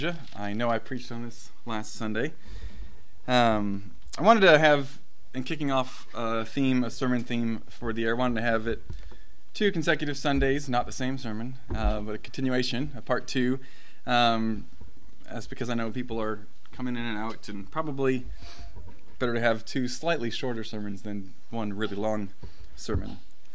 I know I preached on this last Sunday. I wanted to have, in kicking off a sermon theme for the year, I wanted to have it 2 consecutive Sundays, not the same sermon, but a continuation, a part 2. That's because I know people are coming in and out, and probably better to have 2 slightly shorter sermons than 1 really long sermon.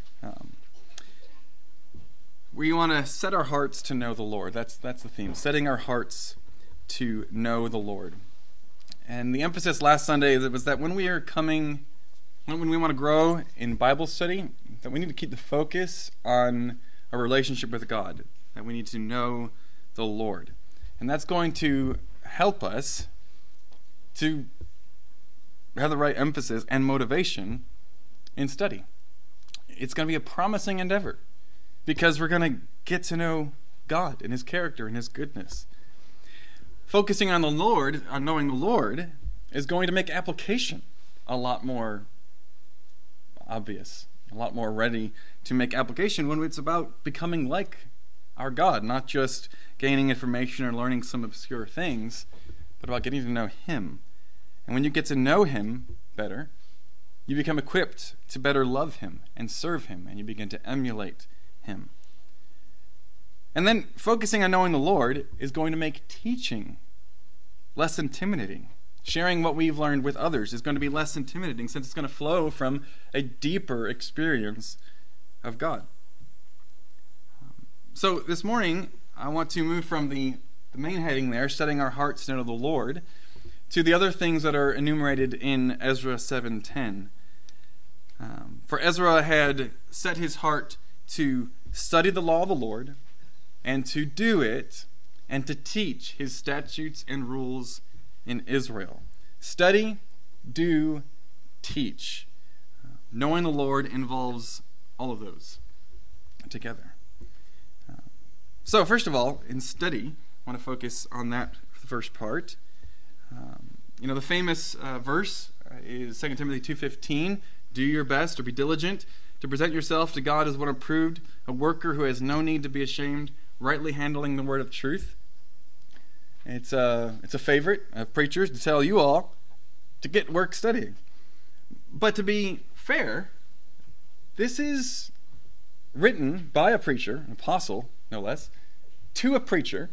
We want to set our hearts to know the Lord. That's the theme, setting our hearts to know the Lord. And the emphasis last Sunday was that when we want to grow in Bible study, that we need to keep the focus on a relationship with God, that we need to know the Lord. And that's going to help us to have the right emphasis and motivation in study. It's going to be a promising endeavor, because we're going to get to know God and His character and His goodness. Focusing on the Lord, on knowing the Lord, is going to make application a lot more obvious, a lot more ready to make application when it's about becoming like our God, not just gaining information or learning some obscure things, but about getting to know Him. And when you get to know Him better, you become equipped to better love Him and serve Him, and you begin to emulate Him. And then focusing on knowing the Lord is going to make teaching less intimidating. Sharing what we've learned with others is going to be less intimidating, since it's going to flow from a deeper experience of God. So this morning, I want to move from the main heading there, setting our hearts to know the Lord, to the other things that are enumerated in Ezra 7:10. For Ezra had set his heart to study the law of the Lord, and to do it, and to teach His statutes and rules in Israel. Study, do, teach. Knowing the Lord involves all of those together. So first of all, in study, I want to focus on that first part. The famous verse is 2 Timothy 2:15. Do your best, or be diligent, to present yourself to God as one approved, a worker who has no need to be ashamed, rightly handling the word of truth. It's a favorite of preachers to tell you all to get work studying. But to be fair, this is written by a preacher, an apostle, no less, to a preacher,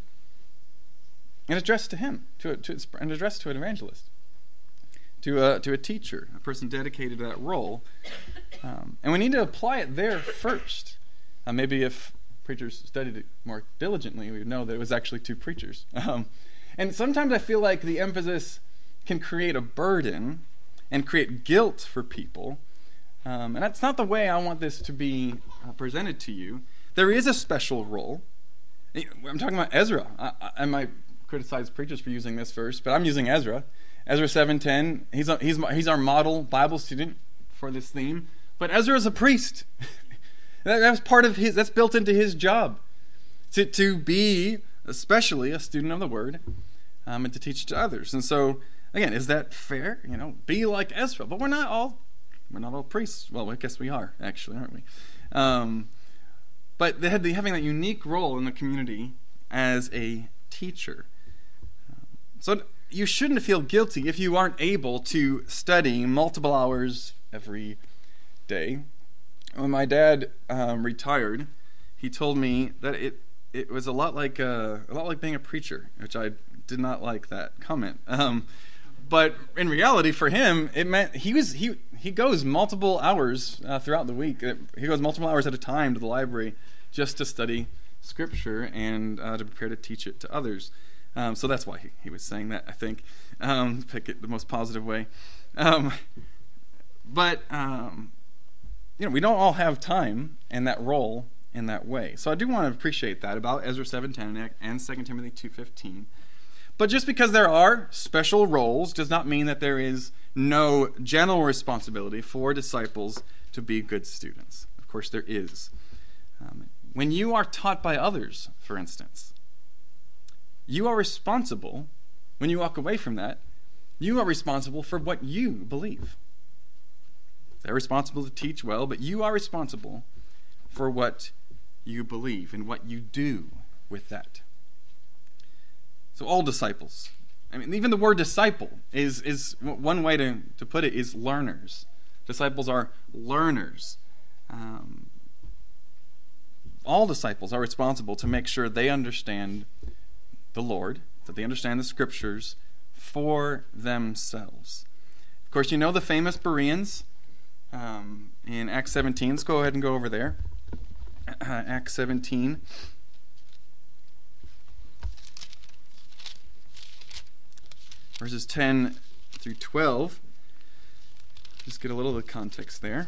and addressed to him, and addressed to an evangelist, to a teacher, a person dedicated to that role. And we need to apply it there first. Maybe if preachers studied it more diligently, we would know that it was actually 2 preachers. And sometimes I feel like the emphasis can create a burden and create guilt for people. And that's not the way I want this to be presented to you. There is a special role. I'm talking about Ezra. I might criticize preachers for using this verse, but I'm using Ezra. Ezra 7:10. He's our model Bible student for this theme. But Ezra is a priest. That's part of his. That's built into his job, to be especially a student of the Word, and to teach to others. And so, again, is that fair? Be like Ezra. But we're not all priests. Well, I guess we are, actually, aren't we? But having that unique role in the community as a teacher. So you shouldn't feel guilty if you aren't able to study multiple hours every day. When my dad retired, he told me that it was a lot like being a preacher, which I did not like that comment. But in reality, for him, it meant he goes multiple hours throughout the week. He goes multiple hours at a time to the library just to study Scripture and to prepare to teach it to others. So that's why he was saying that, I think. Pick it the most positive way. But we don't all have time in that role in that way. So I do want to appreciate that about Ezra 7:10 and 2 Timothy 2:15. But just because there are special roles does not mean that there is no general responsibility for disciples to be good students. Of course there is. When you are taught by others, for instance, you are responsible, when you walk away from that, you are responsible for what you believe. They're responsible to teach well, but you are responsible for what you believe and what you do with that. So all disciples. I mean, even the word disciple is one way to put it is learners. Disciples are learners. All disciples are responsible to make sure they understand the Lord, that they understand the Scriptures for themselves. Of course, you know the famous Bereans in Acts 17. Let's go ahead and go over there. Acts 17. Verses 10 through 12. Just get a little of the context there.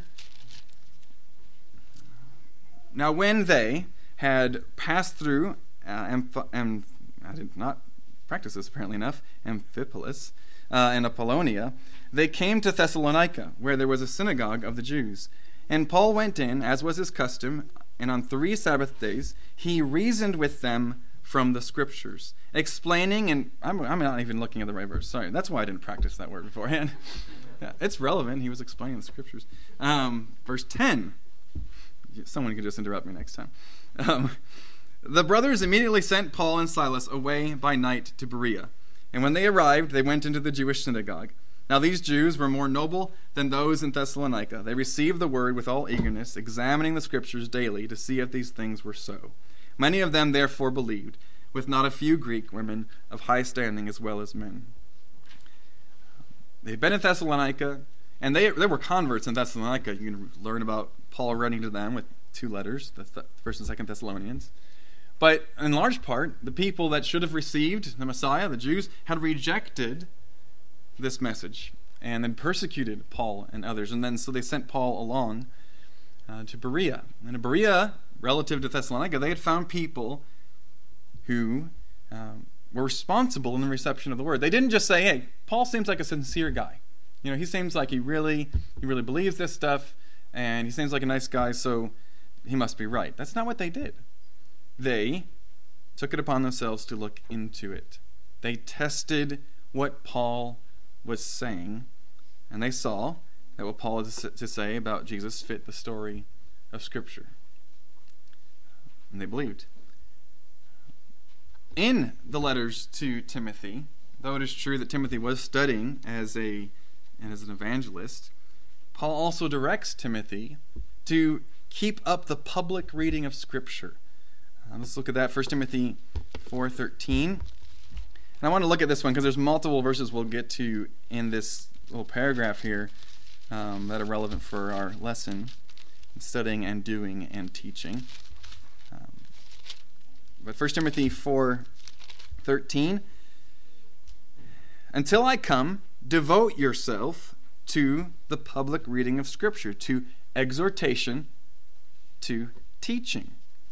Now when they had passed through, I did not practice this apparently enough, Amphipolis and Apollonia, they came to Thessalonica, where there was a synagogue of the Jews. And Paul went in, as was his custom, and on 3 Sabbath days he reasoned with them from the Scriptures, explaining, and I'm not even looking at the right verse, sorry, that's why I didn't practice that word beforehand. Yeah, it's relevant, he was explaining the Scriptures. Verse 10, someone could just interrupt me next time. The brothers immediately sent Paul and Silas away by night to Berea. And when they arrived, they went into the Jewish synagogue. Now these Jews were more noble than those in Thessalonica. They received the word with all eagerness, examining the Scriptures daily to see if these things were so. Many of them therefore believed, with not a few Greek women of high standing as well as men. They'd been in Thessalonica, and they were converts in Thessalonica. You can learn about Paul writing to them with 2 letters, the 1st and 2nd Thessalonians. But in large part, the people that should have received the Messiah, the Jews, had rejected this message and then persecuted Paul and others. And then so they sent Paul along to Berea. And in Berea, relative to Thessalonica, they had found people who were responsible in the reception of the word. They didn't just say, hey, Paul seems like a sincere guy. You know, he seems like he really believes this stuff, and he seems like a nice guy, so he must be right. That's not what they did. They took it upon themselves to look into it. They tested what Paul was saying, and they saw that what Paul had to say about Jesus fit the story of Scripture. And they believed. In the letters to Timothy, though it is true that Timothy was studying as an evangelist, Paul also directs Timothy to keep up the public reading of Scripture. Let's look at that, 1 Timothy 4:13. And I want to look at this one because there's multiple verses we'll get to in this little paragraph here that are relevant for our lesson, studying and doing and teaching. But 1 Timothy 4:13, until I come, devote yourself to the public reading of Scripture, to exhortation, to teaching.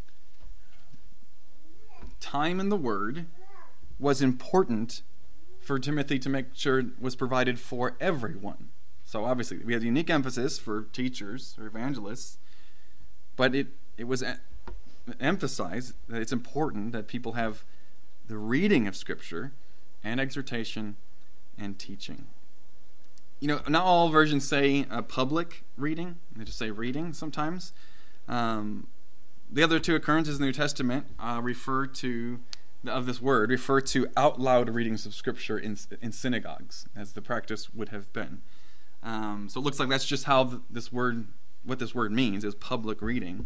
Time in the Word was important for Timothy to make sure it was provided for everyone. So obviously we have unique emphasis for teachers or evangelists, but it was emphasized that it's important that people have the reading of Scripture and exhortation and teaching. You know, not all versions say public reading. They just say reading sometimes. The other 2 occurrences in the New Testament refer to out loud readings of Scripture in synagogues, as the practice would have been. So it looks like that's just how what this word means, is public reading.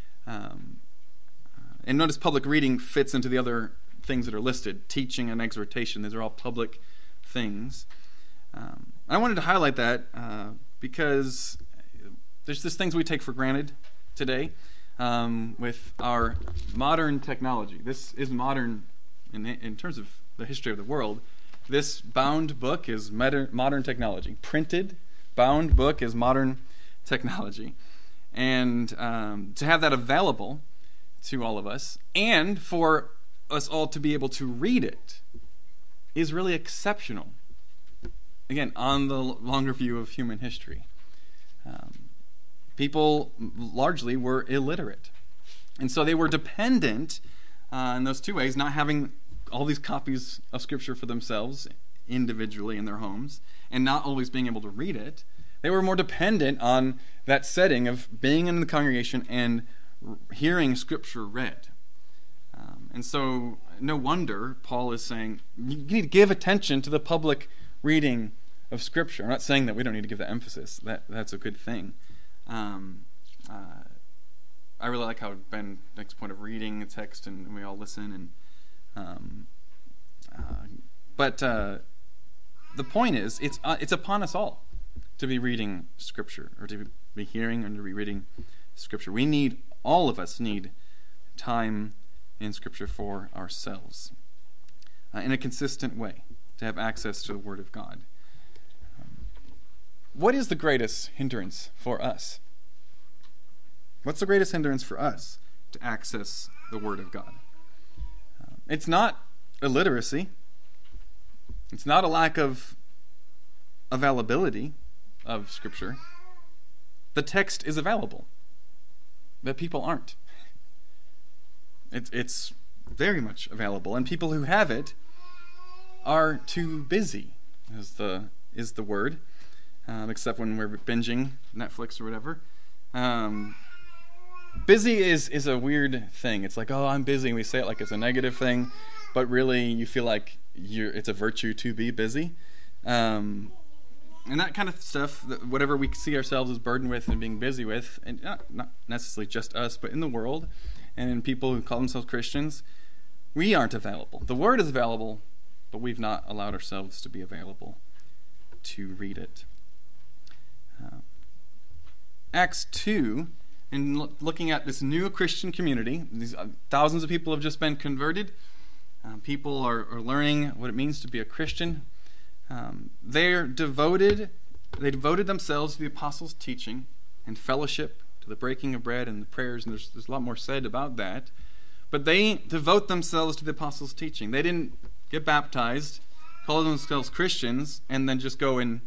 And notice public reading fits into the other things that are listed, teaching and exhortation. These are all public things. I wanted to highlight that because there's just things we take for granted today. With our modern technology. This is modern in terms of the history of the world. This bound book is modern technology. Printed, bound book is modern technology. And to have that available to all of us, and for us all to be able to read it, is really exceptional. Again, on the longer view of human history. People largely were illiterate. And so they were dependent in those 2 ways, not having all these copies of Scripture for themselves individually in their homes, and not always being able to read it. They were more dependent on that setting of being in the congregation and hearing Scripture read. And so no wonder Paul is saying you need to give attention to the public reading of Scripture. I'm not saying that we don't need to give that emphasis. That's a good thing. I really like how Ben makes a point of reading the text and we all listen. But the point is, it's upon us all to be reading Scripture, or to be hearing and to be reading Scripture. All of us need time in Scripture for ourselves in a consistent way to have access to the Word of God. What is the greatest hindrance for us? What's the greatest hindrance for us to access the Word of God? It's not illiteracy. It's not a lack of availability of Scripture. The text is available, but people aren't. It's very much available, and people who have it are too busy, is the word, except when we're binging Netflix or whatever. Busy is a weird thing. It's like, oh, I'm busy, and we say it like it's a negative thing, but really you feel like it's a virtue to be busy. And that kind of stuff, whatever we see ourselves as burdened with and being busy with, and not necessarily just us, but in the world, and in people who call themselves Christians, we aren't available. The Word is available, but we've not allowed ourselves to be available to read it. Acts 2, in looking at this new Christian community, these thousands of people have just been converted. People are learning what it means to be a Christian. They devoted themselves to the apostles' teaching and fellowship, to the breaking of bread and the prayers, and there's a lot more said about that. But they devote themselves to the apostles' teaching. They didn't get baptized, call themselves Christians, and then just go and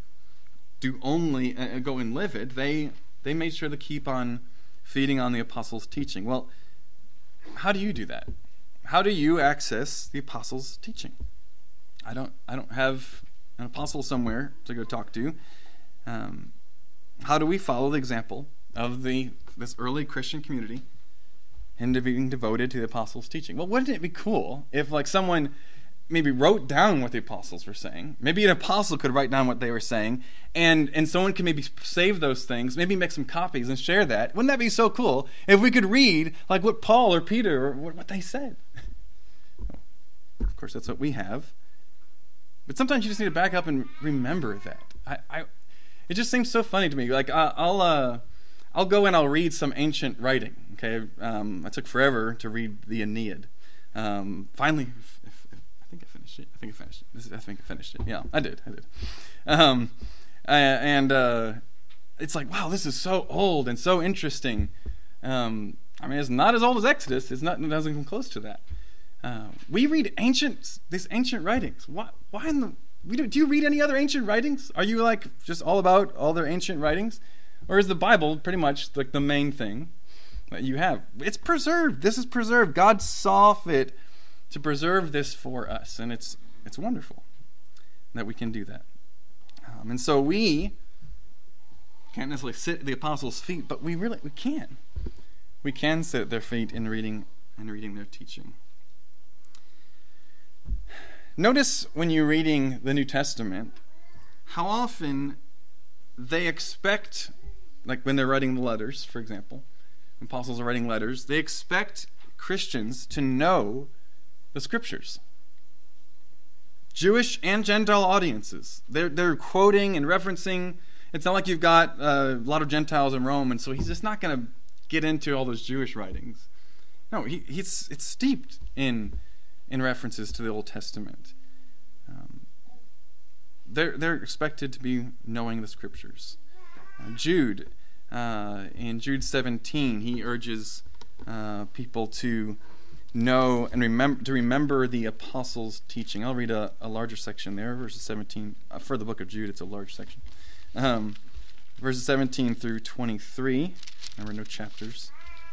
live it. They made sure to keep on feeding on the apostles' teaching. Well, how do you do that? How do you access the apostles' teaching? I don't have an apostle somewhere to go talk to. How do we follow the example of this early Christian community into being devoted to the apostles' teaching? Well, wouldn't it be cool if someone maybe wrote down what the apostles were saying? Maybe an apostle could write down what they were saying, and someone could maybe save those things, maybe make some copies and share that. Wouldn't that be so cool if we could read what Paul or Peter or what they said? Of course, that's what we have. But sometimes you just need to back up and remember that. It just seems so funny to me. I'll go and I'll read some ancient writing. Okay, I took forever to read the Aeneid. Finally, I think I finished it. I think I finished it. Yeah, I did. It's like, wow, this is so old and so interesting. It's not as old as Exodus. It doesn't come close to that. We read these ancient writings. Why do you read any other ancient writings? Are you just all about all their ancient writings? Or is the Bible pretty much the main thing that you have? It's preserved. This is preserved. God saw fit to preserve this for us, and it's wonderful that we can do that. And so we can't necessarily sit at the apostles' feet, but we can. We can sit at their feet in reading their teaching. Notice when you're reading the New Testament, how often they expect, when they're writing the letters, for example, when apostles are writing letters, they expect Christians to know the Scriptures. Jewish and Gentile audiences, they're quoting and referencing. It's not like you've got a lot of Gentiles in Rome, and so he's just not going to get into all those Jewish writings. No, it's steeped in references to the Old Testament. They're expected to be knowing the Scriptures. Jude, in Jude 17, he urges people to know and remember the apostles' teaching. I'll read a larger section there, verses 17. For the book of Jude, it's a large section. Verses 17 through 23. Remember, no chapters.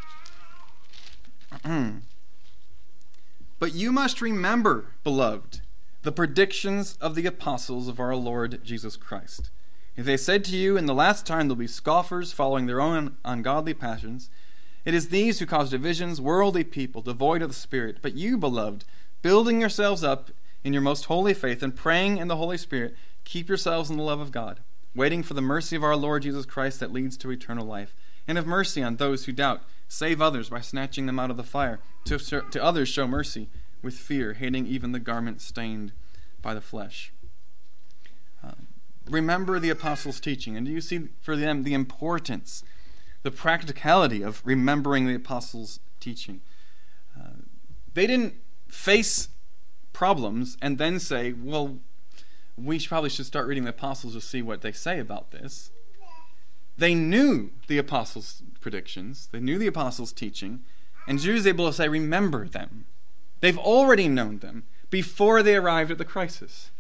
But you must remember, beloved, the predictions of the apostles of our Lord Jesus Christ. If they said to you, in the last time there'll be scoffers following their own ungodly passions, it is these who cause divisions, worldly people, devoid of the Spirit. But you, beloved, building yourselves up in your most holy faith and praying in the Holy Spirit, keep yourselves in the love of God, waiting for the mercy of our Lord Jesus Christ that leads to eternal life. And have mercy on those who doubt. Save others by snatching them out of the fire. To others show mercy with fear, hating even the garment stained by the flesh. Remember the apostles' teaching. And do you see for them the importance, the practicality of remembering the apostles' teaching? They didn't face problems and then say, well, we probably should start reading the apostles to see what they say about this. They knew the apostles' predictions. They knew the apostles' teaching. And Jude is able to say, remember them. They've already known them before they arrived at the crisis.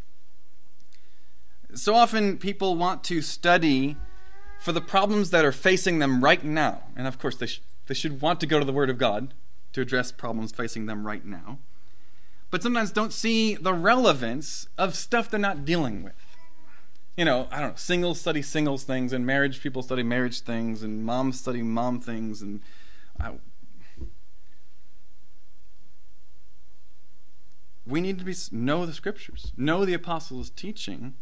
So often people want to study for the problems that are facing them right now. And of course, they should want to go to the Word of God to address problems facing them right now. But sometimes don't see the relevance of stuff they're not dealing with. I don't know, singles study singles things, and marriage people study marriage things, and moms study mom things, and we need to know the Scriptures, know the apostles' teaching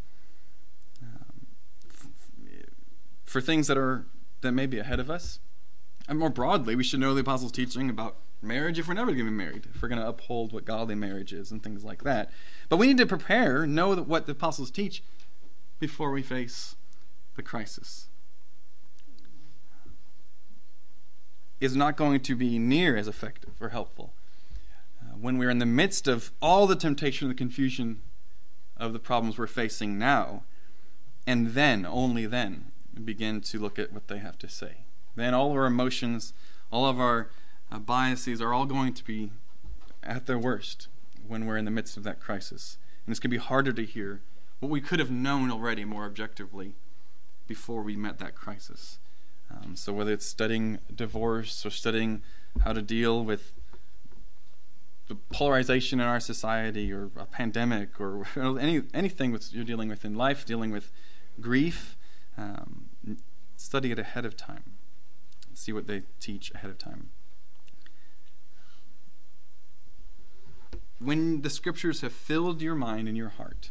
for things that may be ahead of us. And more broadly, we should know the apostles' teaching about marriage if we're never going to be married, if we're going to uphold what godly marriage is and things like that. But we need to prepare, know what the apostles teach before we face the crisis. Is not going to be near as effective or helpful when we're in the midst of all the temptation and the confusion of the problems we're facing now, and then, only then, begin to look at what they have to say. Then all of our emotions, all of our biases are all going to be at their worst when we're in the midst of that crisis. And it's going to be harder to hear what we could have known already more objectively before we met that crisis. So whether it's studying divorce or studying how to deal with the polarization in our society or a pandemic or anything you're dealing with in life, dealing with grief, study it ahead of time. See what they teach ahead of time. When the Scriptures have filled your mind and your heart,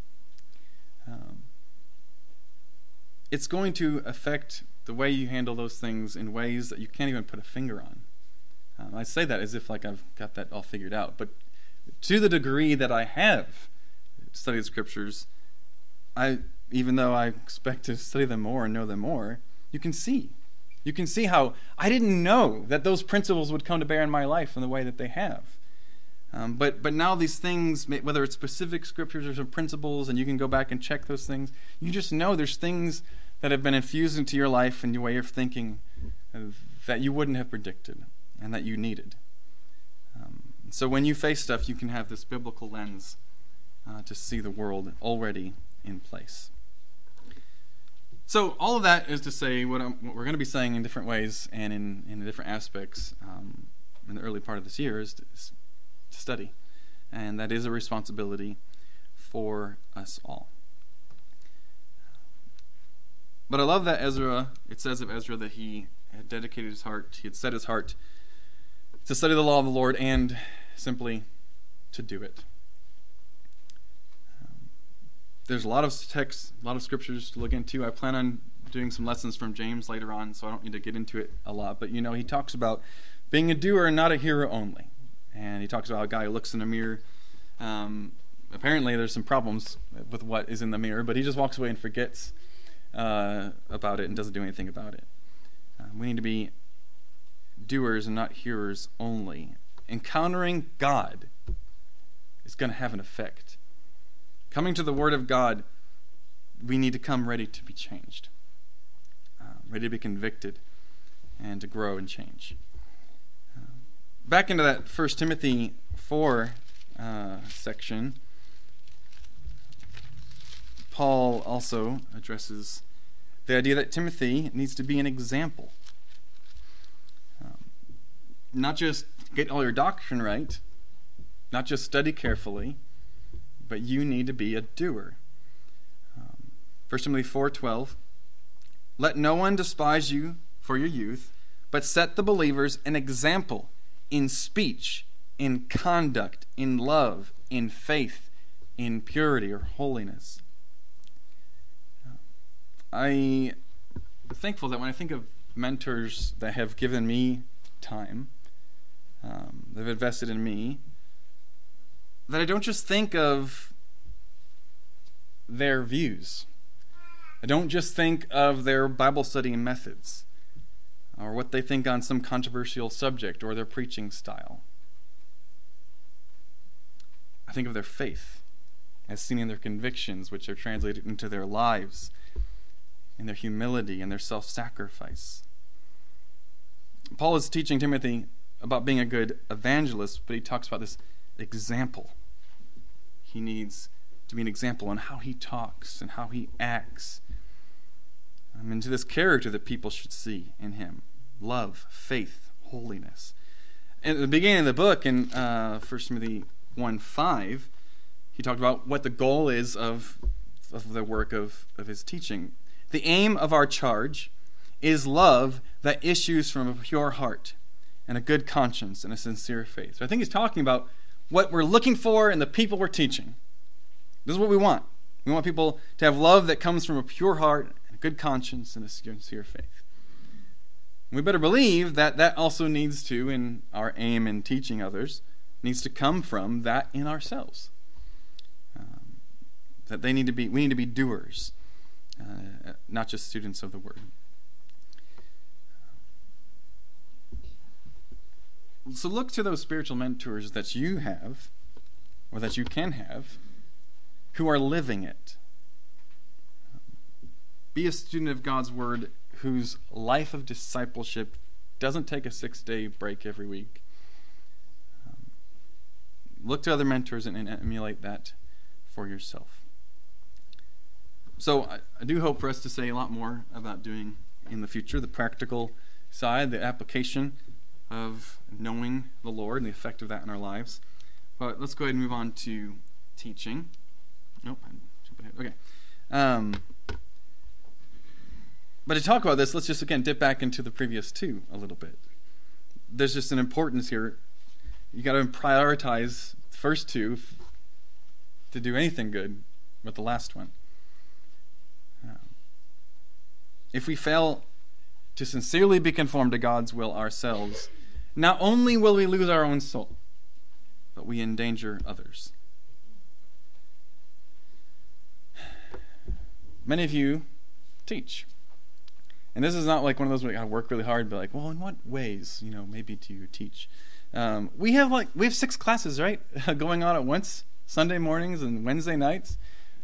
it's going to affect the way you handle those things in ways that you can't even put a finger on. I say that as if I've got that all figured out, but to the degree that I have studied the Scriptures, even though I expect to study them more and know them more, you can see how I didn't know that those principles would come to bear in my life in the way that they have. But now these things, whether it's specific Scriptures or some principles, and you can go back and check those things, you just know there's things that have been infused into your life and your way of thinking that you wouldn't have predicted and that you needed. So when you face stuff, you can have this biblical lens to see the world already in place. So all of that is to say what we're going to be saying in different ways and in different aspects in the early part of this year is to study. And that is a responsibility for us all. But I love that it says of Ezra that he had dedicated his heart, he had set his heart to study the law of the Lord and simply to do it. There's a lot of texts, a lot of Scriptures to look into. I plan on doing some lessons from James later on, so I don't need to get into it a lot. But he talks about being a doer and not a hearer only. And he talks about a guy who looks in a mirror. Apparently there's some problems with what is in the mirror, but he just walks away and forgets about it and doesn't do anything about it. We need to be doers and not hearers only. Encountering God is going to have an effect. Coming to the Word of God, we need to come ready to be changed, ready to be convicted, and to grow and change. Back into that 1 Timothy 4 section, Paul also addresses the idea that Timothy needs to be an example. Not just get all your doctrine right, not just study carefully, but you need to be a doer. 1 Timothy 4:12, let no one despise you for your youth, but set the believers an example in speech, in conduct, in love, in faith, in purity or holiness. I'm thankful that when I think of mentors that have given me time, they've invested in me, that I don't just think of their views. I don't just think of their Bible study methods or what they think on some controversial subject or their preaching style. I think of their faith as seen in their convictions, which are translated into their lives, in their humility and their self-sacrifice. Paul is teaching Timothy about being a good evangelist, but he talks about this example. He needs to be an example on how he talks and how he acts. And to this character that people should see in him. Love, faith, holiness. And at the beginning of the book, in 1 Timothy 1:5, he talked about what the goal is of the work of his teaching. The aim of our charge is love that issues from a pure heart and a good conscience and a sincere faith. So I think he's talking about what we're looking for in the people we're teaching. This is what we want. We want people to have love that comes from a pure heart, a good conscience, and a sincere faith. And we better believe that that also needs to, in our aim in teaching others, needs to come from that in ourselves. That we need to be doers, not just students of the Word. So look to those spiritual mentors that you have, or that you can have, who are living it. Be a student of God's Word whose life of discipleship doesn't take a 6-day break every week. Look to other mentors and emulate that for yourself. So I do hope for us to say a lot more about doing in the future, the practical side, the application of knowing the Lord and the effect of that in our lives. But let's go ahead and move on to teaching. Nope, I'm jumping ahead. Okay. But to talk about this, let's just again dip back into the previous two a little bit. There's just an importance here. You got to prioritize the first two to do anything good with the last one. If we fail to sincerely be conformed to God's will ourselves, not only will we lose our own soul, but we endanger others. Many of you teach. And this is not like one of those where you gotta work really hard, but like, well, in what ways, maybe do you teach? We have 6 classes, right, going on at once, Sunday mornings and Wednesday nights.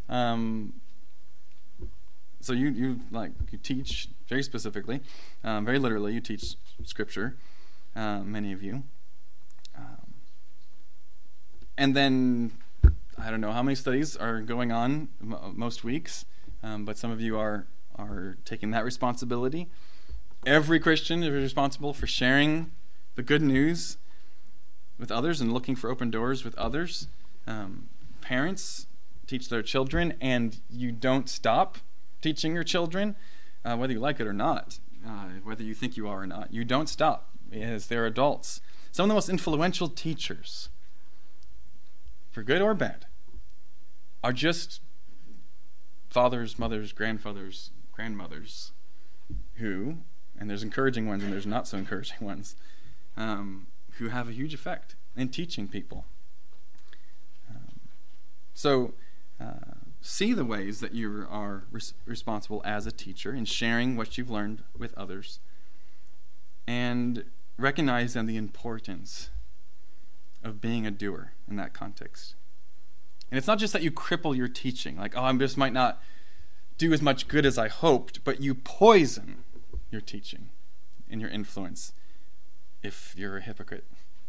So you teach very specifically, very literally. You teach Scripture, many of you, and then I don't know how many studies are going on most weeks, but some of you are taking that responsibility. Every Christian is responsible for sharing the good news with others and looking for open doors with others. Parents teach their children, and you don't stop teaching your children, whether you like it or not, whether you think you are or not. You don't stop, as they're adults. Some of the most influential teachers, for good or bad, are just fathers, mothers, grandfathers, grandmothers, who, and there's encouraging ones and there's not so encouraging ones, who have a huge effect in teaching people. So see the ways that you are responsible as a teacher in sharing what you've learned with others, and recognize then the importance of being a doer in that context. And it's not just that you cripple your teaching, like, I just might not do as much good as I hoped, but you poison your teaching and your influence if you're a hypocrite.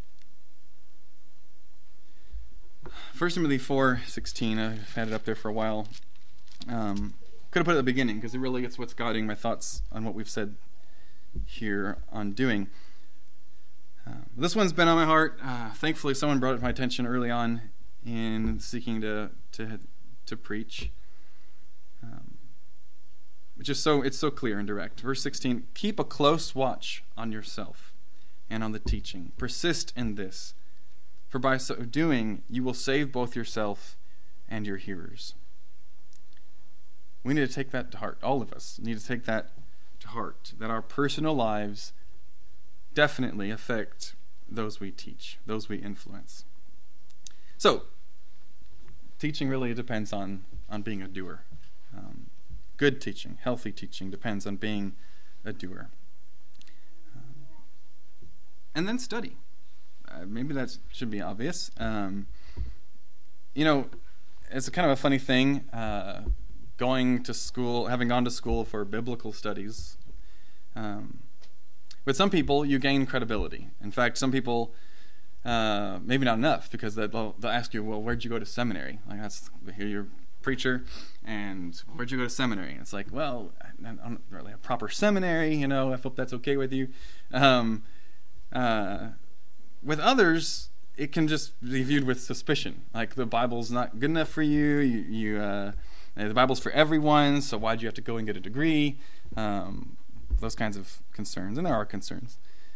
1 Timothy 4:16, I've had it up there for a while. Could have put it at the beginning, because it really is what's guiding my thoughts on what we've said here on doing. This one's been on my heart. Thankfully, someone brought it to my attention early on in seeking to preach. It's so clear and direct. Verse 16, keep a close watch on yourself and on the teaching. Persist in this, for by so doing you will save both yourself and your hearers. We need to take that to heart. All of us need to take that to heart, that our personal lives definitely affect those we teach, those we influence. So, teaching really depends on being a doer. Good teaching, healthy teaching depends on being a doer. And then study. Maybe that should be obvious. It's kind of a funny thing, going to school, having gone to school for biblical studies. With some people, you gain credibility. In fact, some people, maybe not enough, because they'll ask you, well, where'd you go to seminary? Like, here you're a preacher, and where'd you go to seminary? And it's like, well, I don't really have proper seminary, I hope that's okay with you. With others, it can just be viewed with suspicion. Like, the Bible's not good enough for you. The Bible's for everyone, so why'd you have to go and get a degree? Those kinds of concerns, and there are concerns.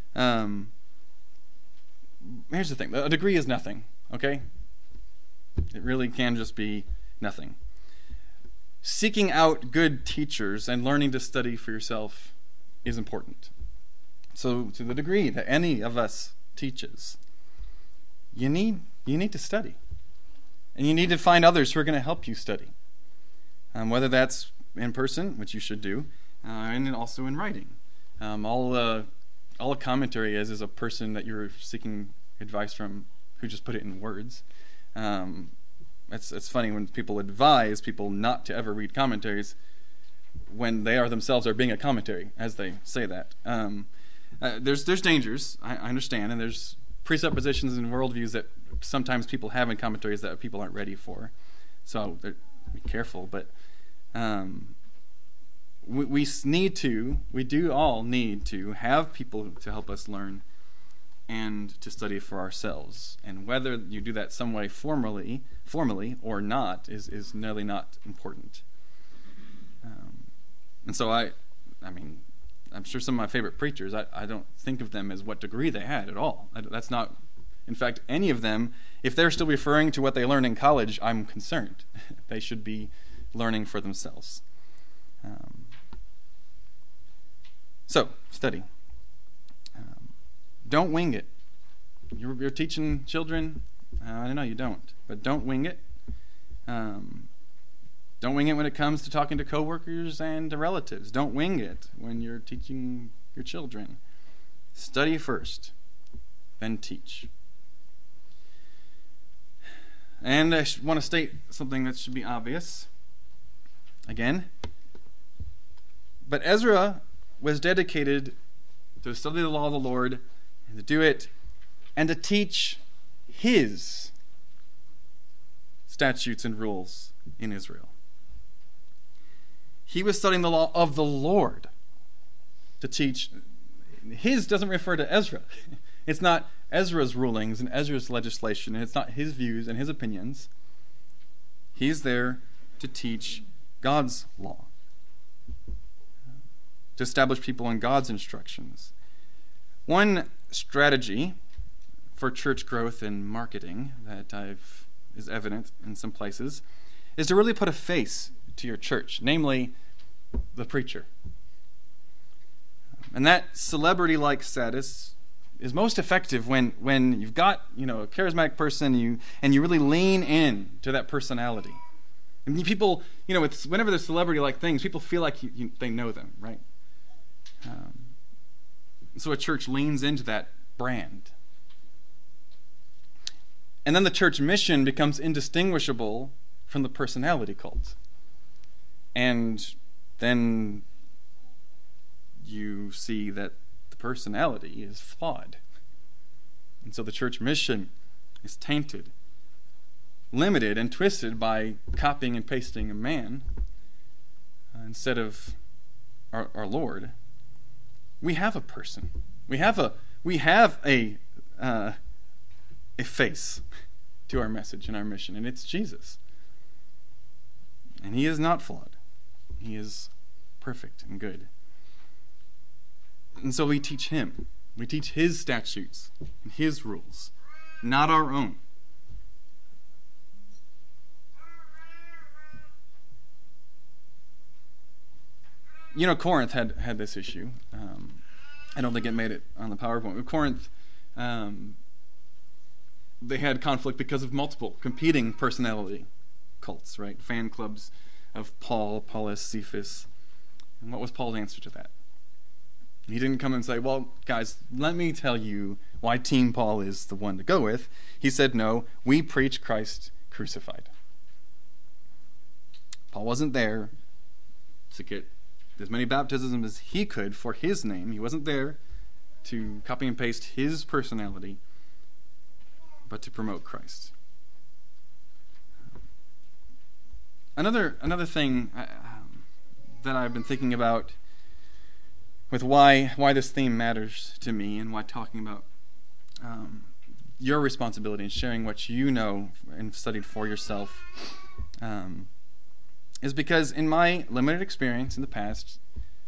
Here's the thing. A degree is nothing, okay? It really can just be nothing. Seeking out good teachers and learning to study for yourself is important. So to the degree that any of us teaches, you need to study. And you need to find others who are going to help you study. Whether that's in person, which you should do, and also in writing. All a commentary is a person that you're seeking advice from who just put it in words. It's funny when people advise people not to ever read commentaries when they themselves are being a commentary, as they say that. There's dangers, I understand, and there's presuppositions and worldviews that sometimes people have in commentaries that people aren't ready for. So be careful, but we do all need to have people to help us learn and to study for ourselves. And whether you do that some way formally or not is nearly not important. And so I'm sure some of my favorite preachers, I don't think of them as what degree they had at all. That's not, in fact, any of them, if they're still referring to what they learned in college, I'm concerned. They should be learning for themselves. So, study. Don't wing it. You're teaching children. I know you don't, but don't wing it. Don't wing it when it comes to talking to coworkers and to relatives. Don't wing it when you're teaching your children. Study first, then teach. And I want to state something that should be obvious. Again, but Ezra was dedicated to study the law of the Lord and to do it and to teach his statutes and rules in Israel. He was studying the law of the Lord to teach. His doesn't refer to Ezra. It's not Ezra's rulings and Ezra's legislation, and it's not his views and his opinions. He's there to teach God's law, to establish people in God's instructions. One strategy for church growth and marketing that is evident in some places is to really put a face to your church, namely the preacher. And that celebrity-like status is most effective when you've got a charismatic person and you really lean in to that personality. And people, whenever there's celebrity-like things, people feel like they know them, right? So a church leans into that brand. And then the church mission becomes indistinguishable from the personality cult. And then you see that the personality is flawed. And so the church mission is tainted, limited, and twisted by copying and pasting a man instead of our Lord. We have a person. We have a face to our message and our mission, and it's Jesus. And he is not flawed. He is perfect and good. And so we teach him. We teach his statutes and his rules, not our own. You know, Corinth had this issue. I don't think it made it on the PowerPoint. But Corinth, they had conflict because of multiple competing personality cults, right? Fan clubs of Paul, Apollos, Cephas. And what was Paul's answer to that? He didn't come and say, well, guys, let me tell you why Team Paul is the one to go with. He said, no, we preach Christ crucified. Paul wasn't there to get as many baptisms as he could for his name. He wasn't there to copy and paste his personality, but to promote Christ. Another thing that I've been thinking about with why this theme matters to me and why talking about your responsibility and sharing what you know and studied for yourself is because in my limited experience in the past,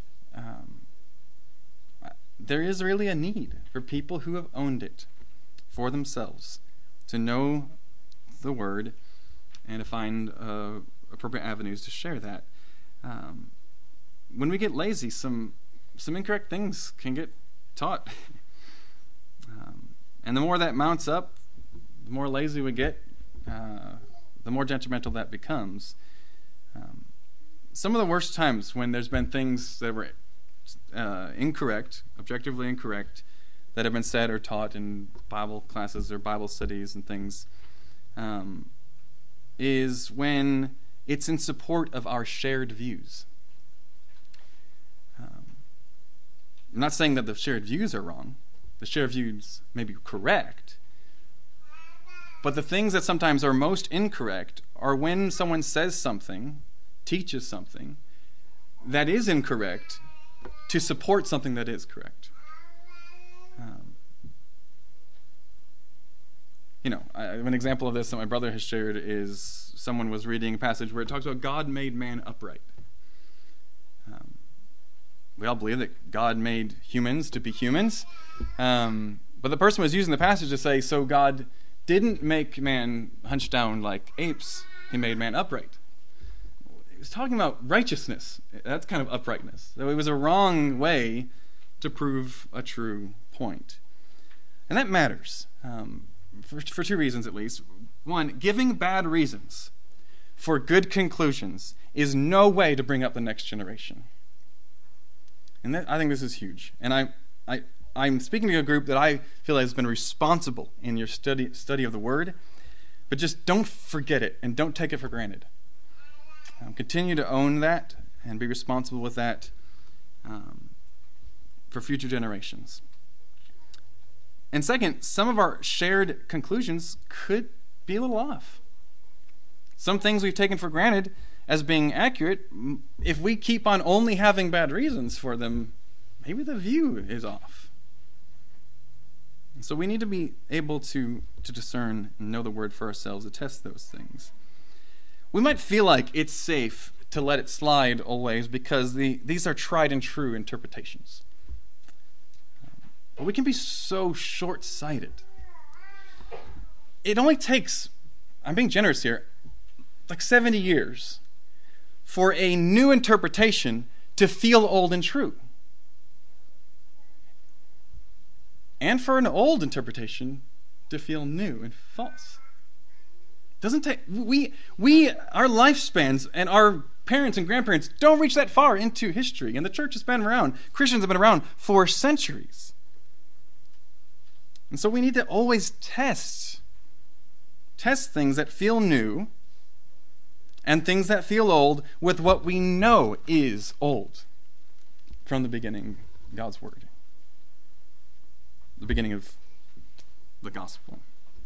there is really a need for people who have owned it for themselves to know the Word and to find appropriate avenues to share that. When we get lazy, some incorrect things can get taught. And the more that mounts up, the more lazy we get, the more detrimental that becomes. Some of the worst times when there's been things that were incorrect, objectively incorrect, that have been said or taught in Bible classes or Bible studies and things, is when it's in support of our shared views. I'm not saying that the shared views are wrong. The shared views may be correct. But the things that sometimes are most incorrect are when someone says something, teaches something, that is incorrect to support something that is correct. An example of this that my brother has shared is someone was reading a passage where it talks about God made man upright. We all believe that God made humans to be humans. But the person was using the passage to say, so God didn't make man hunched down like apes. He made man upright. He was talking about righteousness. That's kind of uprightness. So it was a wrong way to prove a true point. And that matters for two reasons at least. One, giving bad reasons for good conclusions is no way to bring up the next generation. And I think this is huge. And I'm speaking to a group that I feel has been responsible in your study of the Word, but just don't forget it and don't take it for granted. Continue to own that and be responsible with that for future generations. And second, some of our shared conclusions could be a little off. Some things we've taken for granted as being accurate, if we keep on only having bad reasons for them, maybe the view is off. And so we need to be able to discern and know the Word for ourselves, to test those things. We might feel like it's safe to let it slide always because these are tried and true interpretations. But we can be so short-sighted. It only takes, I'm being generous here, like 70 years for a new interpretation to feel old and true. And for an old interpretation to feel new and false. Doesn't take our lifespans and our parents and grandparents don't reach that far into history, and the church has been around, Christians have been around for centuries. And so we need to always test things that feel new and things that feel old with what we know is old from the beginning, God's Word. The beginning of the gospel.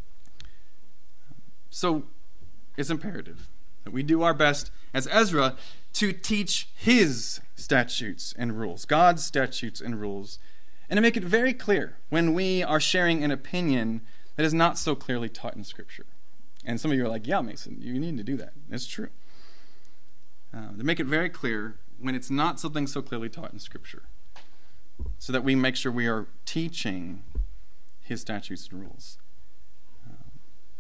So it's imperative that we do our best as Ezra to teach his statutes and rules, God's statutes and rules, and to make it very clear when we are sharing an opinion that is not so clearly taught in Scripture. And some of you are like, yeah, Mason, you need to do that. It's true. To make it very clear when it's not something so clearly taught in Scripture, so that we make sure we are teaching his statutes and rules.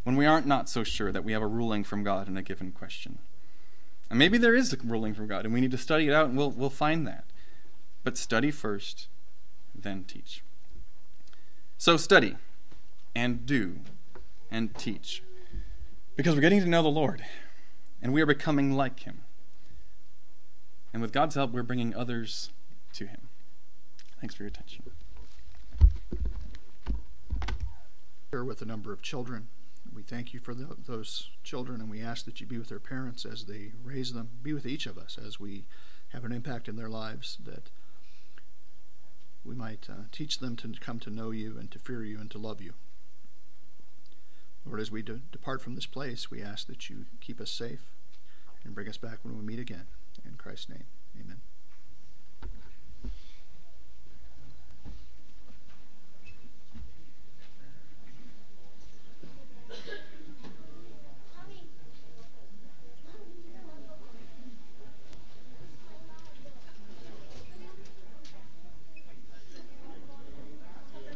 when we aren't not so sure that we have a ruling from God in a given question. And maybe there is a ruling from God, and we need to study it out, and we'll find that. But study first, then teach. So study, and do, and teach. Because we're getting to know the Lord, and we are becoming like him. And with God's help, we're bringing others to him. Thanks for your attention. With a number of children. We thank you for those children, and we ask that you be with their parents as they raise them. Be with each of us as we have an impact in their lives, that we might teach them to come to know you and to fear you and to love you. Lord, as we depart from this place, we ask that you keep us safe and bring us back when we meet again. In Christ's name, amen.